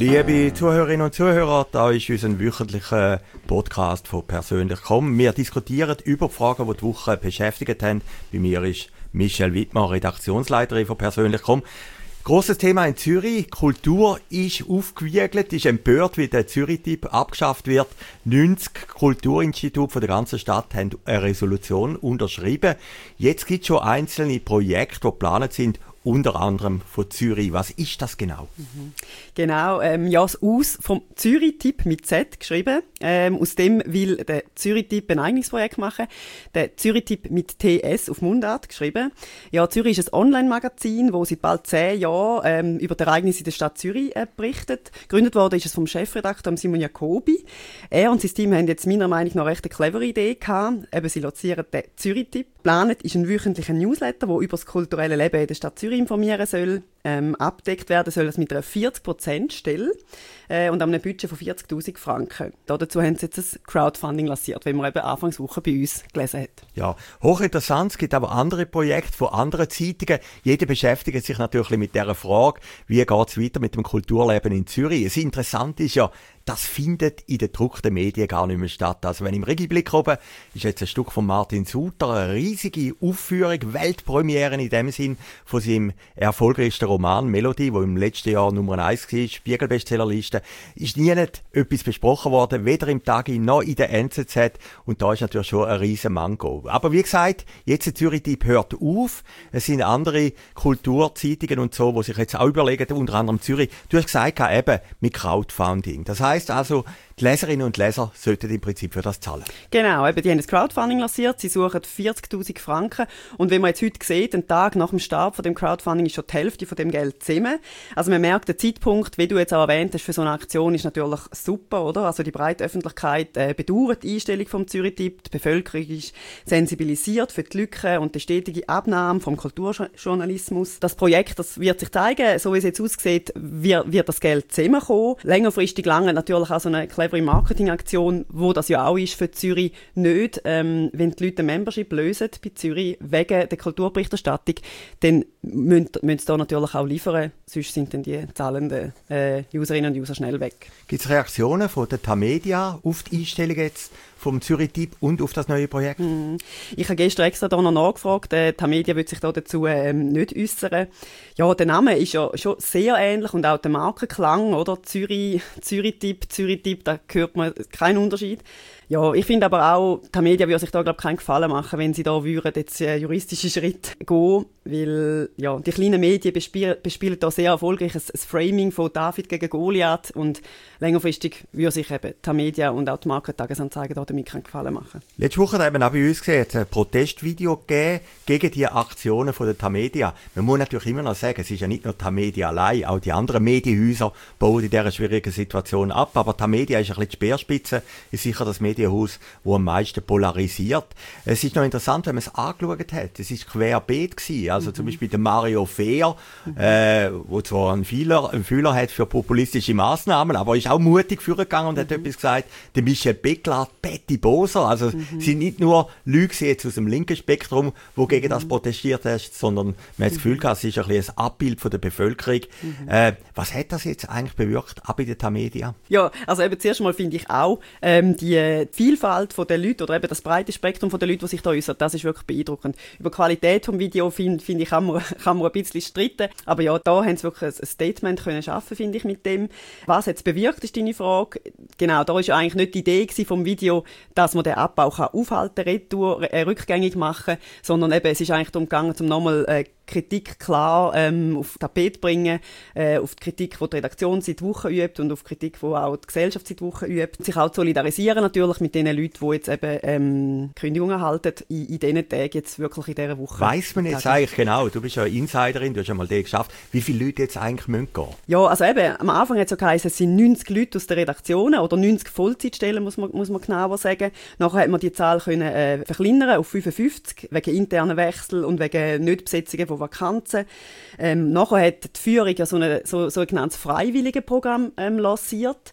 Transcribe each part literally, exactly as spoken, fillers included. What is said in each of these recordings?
Liebe Zuhörerinnen und Zuhörer, da ist unser wöchentlicher Podcast von «Persönlich komm». Wir diskutieren über die Fragen, die die Woche beschäftigt haben. Bei mir ist Michelle Wittmann, Redaktionsleiterin von «Persönlich komm». Grosses Thema in Zürich. Kultur ist aufgewiegelt, ist empört, wie der Zürich-Typ abgeschafft wird. neunzig Kulturinstitute von der ganzen Stadt haben eine Resolution unterschrieben. Jetzt gibt es schon einzelne Projekte, die geplant sind, unter anderem von Zürich. Was ist das genau? Mhm. Genau, ähm, ja, das Aus vom Zürich-Typ mit Z geschrieben. Ähm, aus dem will der Zürich-Typ ein eigenes Projekt machen. Der Zürich-Typ mit T S auf Mundart geschrieben. Ja, Zürich ist ein Online-Magazin, das seit bald zehn Jahren ähm, über die Ereignisse in der Stadt Zürich äh, berichtet. Gegründet worden ist es vom Chefredakteur Simon Jacobi. Er und sein Team haben jetzt meiner Meinung nach recht eine clevere Idee gehabt. Eben, sie lancieren den Zürich-Typ. Geplant ist ein wöchentlicher Newsletter, der über das kulturelle Leben in der Stadt Zürich informieren soll. Ähm, abdeckt werden soll das mit einer vierzig Prozent Stelle äh, und einem Budget von vierzigtausend Franken. Dazu haben sie jetzt ein Crowdfunding lanciert, wie man eben Anfangswoche bei uns gelesen hat. Ja, hochinteressant. Es gibt aber andere Projekte von anderen Zeitungen. Jeder beschäftigt sich natürlich mit dieser Frage, wie geht es weiter mit dem Kulturleben in Zürich. Das Interessante ist ja, das findet in den gedruckten Medien gar nicht mehr statt. Also wenn im Regiblick oben ist jetzt ein Stück von Martin Suter, eine riesige Aufführung, Weltpremiere in dem Sinn von seinem erfolgreichsten Roman Melodie, wo im letzten Jahr Nummer eins war, Spiegelbestsellerliste, ist nie nicht etwas besprochen worden, weder im Tagi noch in der N Z Z. Und da ist natürlich schon ein riesen Mango. Aber wie gesagt, jetzt der Zürich-Typ hört auf. Es sind andere Kulturzeitungen und so, die sich jetzt auch überlegen, unter anderem Zürich. Du hast gesagt, eben mit Crowdfunding. Das heisst also, die Leserinnen und Leser sollten im Prinzip für das zahlen. Genau, eben, die haben das Crowdfunding lanciert, sie suchen vierzigtausend Franken und wie man jetzt heute sieht, einen Tag nach dem Start von dem Crowdfunding ist schon die Hälfte von dem Geld zusammen. Also man merkt, der Zeitpunkt, wie du jetzt auch erwähnt hast, für so eine Aktion ist natürlich super, oder? Also die breite Öffentlichkeit äh, bedauert die Einstellung vom Zürich-Typ, die Bevölkerung ist sensibilisiert für die Lücken und die stetige Abnahme vom Kulturjournalismus. Das Projekt, das wird sich zeigen, so wie es jetzt aussieht, wird, wird das Geld zusammenkommen. Längerfristig lange natürlich auch so eine clevere Marketingaktion, wo das ja auch ist für Zürich, nicht. Ähm, wenn die Leute ein Membership lösen bei Zürich wegen der Kulturberichterstattung, dann müssen, müssen sie da natürlich auch liefern, sonst sind dann die zahlenden äh, Userinnen und User schnell weg. Gibt es Reaktionen von der Tamedia auf die Einstellung jetzt vom Zürich-Typ und auf das neue Projekt? Mm. Ich habe gestern extra da noch nachgefragt. Die Tamedia wird sich da dazu ähm, nicht äußern. Ja, der Name ist ja schon sehr ähnlich und auch der Markenklang, oder? Zürich, Zürich-Typ, Zürich-Typ, da hört man keinen Unterschied. Ja, ich finde aber auch, die Tamedia würde sich da, glaube ich, keinen Gefallen machen, wenn sie da würden jetzt äh, juristische Schritt gehen, weil, ja, die kleinen Medien bespielen, bespielen da sehr erfolgreich ein, ein Framing von David gegen Goliath und längerfristig würde sich eben die Tamedia und auch die Marken-Tagesanzeiger da damit keinen Gefallen machen. Letzte Woche haben wir auch bei uns gesehen, ein Protestvideo gegeben gegen die Aktionen von der Tamedia. Man muss natürlich immer noch sagen, es ist ja nicht nur die Tamedia allein, auch die anderen Medienhäuser bauen in dieser schwierigen Situation ab, aber die Tamedia ist ein bisschen die Speerspitze, ist sicher das Medienhaus, das am meisten polarisiert. Es ist noch interessant, wenn man es angeschaut hat. Es war querbeet gewesen. Also mhm. zum Beispiel der Mario Fehr, mhm. äh, wo zwar einen Fühler, einen Fühler hat für populistische Massnahmen, aber ist auch mutig vorgegangen und mhm. hat etwas gesagt. Der Michel Beckler, Betty Boser, also mhm. sind nicht nur Leute jetzt aus dem linken Spektrum, die gegen mhm. das protestiert haben, sondern man hat das Gefühl gehabt, es ist ein, bisschen ein Abbild von der Bevölkerung. Mhm. Äh, was hat das jetzt eigentlich bewirkt, ab in der Tamedia? Ja, also eben zuerst mal finde ich auch, ähm, die die Vielfalt der Leute oder eben das breite Spektrum der Leute, die sich da äußern, das ist wirklich beeindruckend. Über die Qualität des Videos finde find ich, kann man, kann man ein bisschen streiten. Aber ja, da haben sie wirklich ein Statement können schaffen, finde ich, mit dem. Was hat es bewirkt, ist deine Frage. Genau, da war ja eigentlich nicht die Idee vom Video, dass man den Abbau kann aufhalten, retour, äh, rückgängig machen, sondern eben, es ist eigentlich darum gegangen, um nochmal äh, Kritik klar ähm, auf Tapet bringen, äh, auf die Kritik, die die Redaktion seit Wochen übt und auf die Kritik, die auch die Gesellschaft seit Wochen übt. Sich auch solidarisieren natürlich mit den Leuten, die jetzt eben ähm, Kündigungen halten, in, in diesen Tagen jetzt wirklich in dieser Woche. Weiss man jetzt eigentlich genau, du bist ja Insiderin, du hast ja mal den geschafft, wie viele Leute jetzt eigentlich müssen gehen? Ja, also eben, am Anfang hat es so geheißen, es sind neunzig Leute aus der Redaktion oder neunzig Vollzeitstellen, muss man, muss man genauer sagen. Nachher hat man die Zahl können, äh, verkleinern auf fünfundfünfzig, wegen internen Wechsel und wegen Nichtbesetzungen von Vakanzen. Ähm, nachher hat die Führung ja so ein so, so genanntes Freiwilligenprogramm ähm, lanciert,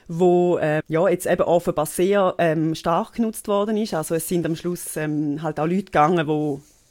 wo äh, ja, jetzt eben offenbar sehr ähm, stark genutzt worden ist. Also es sind am Schluss ähm, halt auch Leute gegangen, die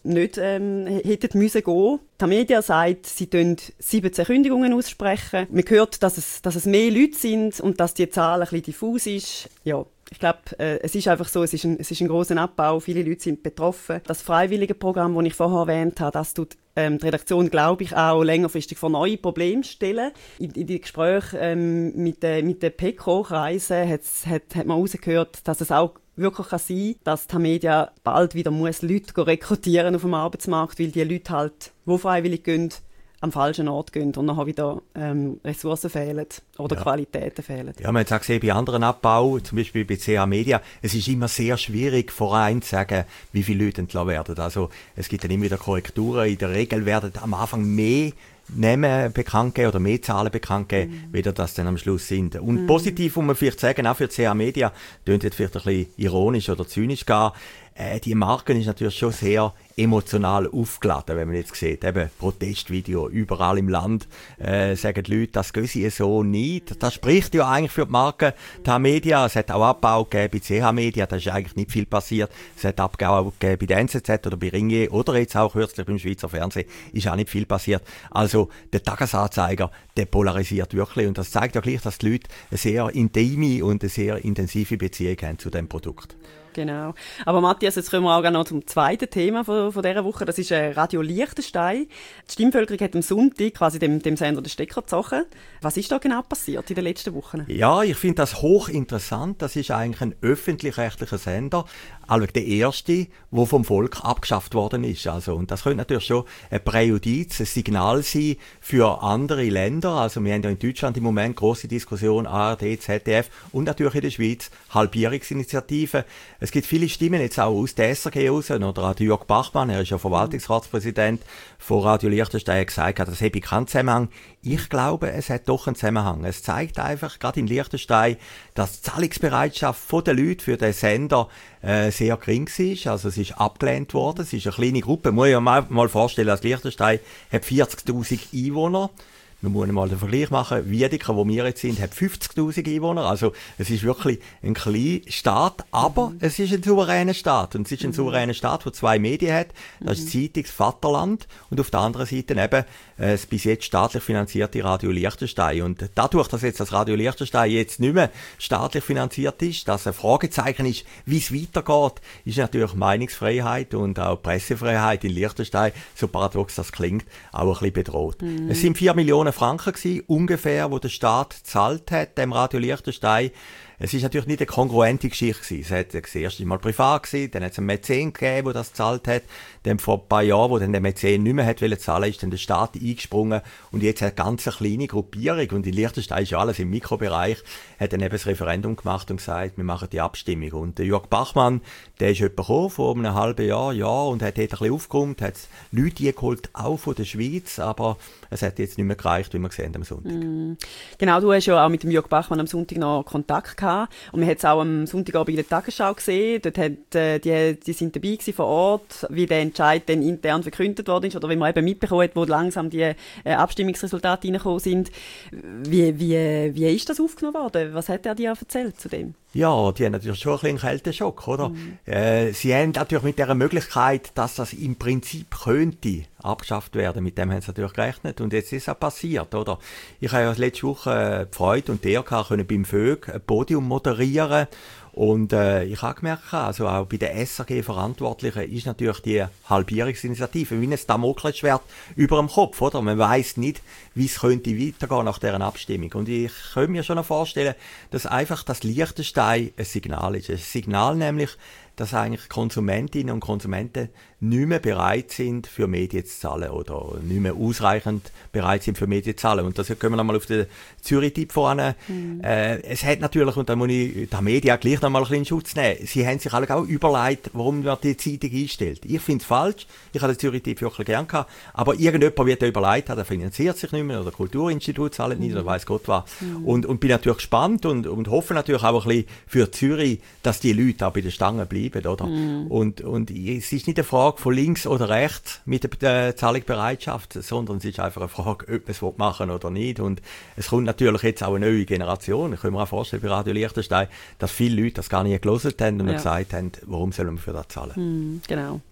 nicht ähm, hätten müssen gehen. Die Media sagt, sie tun siebzehn Kündigungen aussprechen. Man hört, dass es, dass es mehr Leute sind und dass die Zahl ein bisschen diffus ist. Ja. Ich glaube, äh, es ist einfach so, es ist ein, es ist ein grosser Abbau, viele Leute sind betroffen. Das freiwillige Programm, das ich vorher erwähnt habe, das tut ähm, die Redaktion, glaube ich, auch längerfristig vor neue Probleme stellen. In, in den Gesprächen ähm, mit, äh, mit den P E C O-Kreisen hat, hat, hat man herausgehört, dass es auch wirklich kann sein, dass die Media bald wieder muss Leute rekrutieren auf dem Arbeitsmarkt, weil die Leute halt, die freiwillig gehen, am falschen Ort gehen und nachher wieder ähm, Ressourcen fehlen oder ja. Qualitäten fehlen. Ja, man hat es auch gesehen bei anderen Abbau, zum Beispiel bei C H Media, es ist immer sehr schwierig, vorein zu sagen, wie viele Leute entlassen werden. Also es gibt dann immer wieder Korrekturen. In der Regel werden am Anfang mehr Namen bekannt geben oder mehr Zahlen bekannt geben, mm. wie das dann am Schluss sind. Und mm. positiv, muss man vielleicht sagen, auch für C H Media, klingt jetzt vielleicht ein bisschen ironisch oder zynisch gar, äh, die Marke ist natürlich schon sehr emotional aufgeladen, wenn man jetzt sieht, eben Protestvideo überall im Land, äh, sagen die Leute, das gehen sie so nicht. Das spricht ja eigentlich für die Marke der Media. Es hat auch Abbau gegeben bei C H Media, da ist eigentlich nicht viel passiert. Es hat Abbau gegeben bei der N Z Z oder bei Ringier oder jetzt auch kürzlich beim Schweizer Fernsehen, ist auch nicht viel passiert. Also der Tagesanzeiger, der polarisiert wirklich und das zeigt ja gleich, dass die Leute eine sehr intime und eine sehr intensive Beziehung haben zu dem Produkt. Genau. Aber Matthias, jetzt kommen wir auch noch zum zweiten Thema von, von dieser Woche. Das ist äh, Radio Liechtenstein. Die Stimmbevölkerung hat am Sonntag quasi dem, dem Sender den Stecker gezogen. Was ist da genau passiert in den letzten Wochen? Ja, ich finde das hochinteressant. Das ist eigentlich ein öffentlich-rechtlicher Sender. Also der erste, der vom Volk abgeschafft worden ist. Also, und das könnte natürlich schon ein Präjudiz, ein Signal sein für andere Länder. Also wir haben ja in Deutschland im Moment grosse Diskussion, A R D, Z D F und natürlich in der Schweiz Halbierungsinitiativen. Es gibt viele Stimmen jetzt auch aus der S R G raus, oder auch Jörg Bachmann, er ist ja Verwaltungsratspräsident von Radio Liechtenstein, gesagt hat, das habe keinen Zusammenhang. Ich glaube, es hat doch einen Zusammenhang. Es zeigt einfach, gerade in Liechtenstein, dass die Zahlungsbereitschaft der Leute für den Sender äh, sehr gering war. Also es ist abgelehnt worden. Es ist eine kleine Gruppe. Muss ich mir mal, mal vorstellen, dass Liechtenstein hat vierzigtausend Einwohner. Man muss mal den Vergleich machen. Wiedeke, wo wir jetzt sind, hat fünfzigtausend Einwohner. Also, es ist wirklich ein kleiner Staat, aber mhm. es ist ein souveräner Staat. Und es ist ein mhm. souveräner Staat, der zwei Medien hat. Das mhm. ist die Zeitung Vaterland und auf der anderen Seite eben das bis jetzt staatlich finanzierte Radio Liechtenstein. Und dadurch, dass jetzt das Radio Liechtenstein jetzt nicht mehr staatlich finanziert ist, dass ein Fragezeichen ist, wie es weitergeht, ist natürlich Meinungsfreiheit und auch Pressefreiheit in Liechtenstein, so paradox das klingt, auch ein bisschen bedroht. Mhm. Es sind vier Millionen Franken gewesen, ungefähr, wo der Staat gezahlt hat, dem Radio Liechtenstein. Es ist natürlich nicht eine kongruente Geschichte gewesen. Es hat das erste Mal privat gewesen, dann hat es einen Mäzen gegeben, der das gezahlt hat. Dann vor ein paar Jahren, wo dann der Mäzen nicht mehr hat wollen zahlen, ist dann der Staat eingesprungen. Und jetzt hat eine ganz kleine Gruppierung, und in Liechtenstein ist ja alles im Mikrobereich, hat dann eben das Referendum gemacht und gesagt, wir machen die Abstimmung. Und der Jörg Bachmann, der ist jemand gekommen, vor einem halben Jahr, ja, und hat dort ein bisschen aufgeräumt, hat Leute eingeholt, auch von der Schweiz, aber es hat jetzt nicht mehr gereicht, wie wir gesehen am Sonntag. Mm. Genau, du hast ja auch mit dem Jörg Bachmann am Sonntag noch Kontakt gehabt. Und man hat es auch am Sonntagabend in der Tagesschau gesehen. Dort hat, äh, die, die sind dabei gewesen vor Ort, wie der Entscheid dann intern verkündet worden ist, oder wie man eben mitbekommen hat, wo langsam die äh, Abstimmungsresultate reingekommen sind. Wie, wie, wie ist das aufgenommen worden? Was hat er dir erzählt zu dem? Ja, die haben natürlich schon ein bisschen einen Kälteschock, oder? Mhm. Äh, sie haben natürlich mit der Möglichkeit, dass das im Prinzip könnte abgeschafft werden, mit dem haben sie natürlich gerechnet. Und jetzt ist es auch passiert, oder? Ich habe ja letzte Woche die Freude und die Ehre gehabt, können beim Vög ein Podium moderieren. Und äh, ich habe gemerkt, also auch bei den S R G-Verantwortlichen ist natürlich die Halbierungsinitiative wie ein Damoklesschwert über dem Kopf, oder? Man weiss nicht, wie es könnte weitergehen nach dieser Abstimmung. Und ich könnte mir schon noch vorstellen, dass einfach das Liechtenstein ein Signal ist. Ein Signal nämlich, dass eigentlich Konsumentinnen und Konsumenten nicht mehr bereit sind, für Medien zu zahlen oder nicht mehr ausreichend bereit sind, für Medien zu zahlen. Und das können wir nochmal auf den Zürich-Tipp voran. Mhm. Äh, es hat natürlich, und da muss ich die Medien gleich nochmal ein bisschen in Schutz nehmen, sie haben sich alle auch überlegt, warum man die Zeitung einstellt. Ich finde es falsch, ich habe den Zürich-Tipp wirklich gern gehabt, aber irgendjemand wird da überlegt, der finanziert sich nicht mehr, oder Kulturinstitut zahlt nicht, mhm. oder weiss Gott was. Mhm. Und, und bin natürlich gespannt und, und hoffe natürlich auch ein bisschen für Zürich, dass die Leute auch bei den Stangen bleiben, oder? Mhm. Und, und es ist nicht eine Frage von links oder rechts mit der äh, Zahlungsbereitschaft, sondern es ist einfach eine Frage, ob man es machen will oder nicht. Und es kommt natürlich jetzt auch eine neue Generation. Ich kann mir auch vorstellen, bei Radio Liechtenstein, dass viele Leute das gar nicht gelesen haben und ja. gesagt haben, warum sollen wir für das zahlen. Mhm, genau.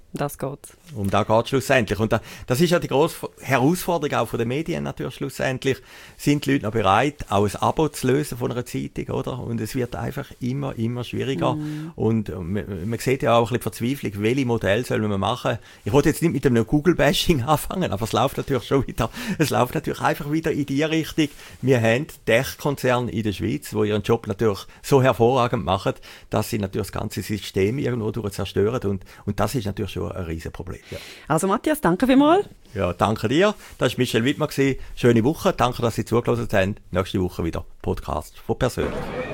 Das geht. Um da geht es schlussendlich. Und da, das ist ja die grosse Herausforderung auch von den Medien natürlich schlussendlich. Sind die Leute noch bereit, auch ein Abo zu lösen von einer Zeitung, oder? Und es wird einfach immer, immer schwieriger. Mm. Und man, man sieht ja auch ein bisschen Verzweiflung, welche Modelle soll man machen. Ich wollte jetzt nicht mit einem Google-Bashing anfangen, aber es läuft natürlich schon wieder, es läuft natürlich einfach wieder in die Richtung. Wir haben Tech-Konzerne in der Schweiz, die ihren Job natürlich so hervorragend machen, dass sie natürlich das ganze System irgendwo durch zerstören. Und, und das ist natürlich schon ein Riesenproblem. Ja. Also Matthias, danke vielmals. Ja, danke dir. Das war Michel Wittmann. Schöne Woche. Danke, dass Sie zugelassen haben. Nächste Woche wieder Podcast von Persönlich.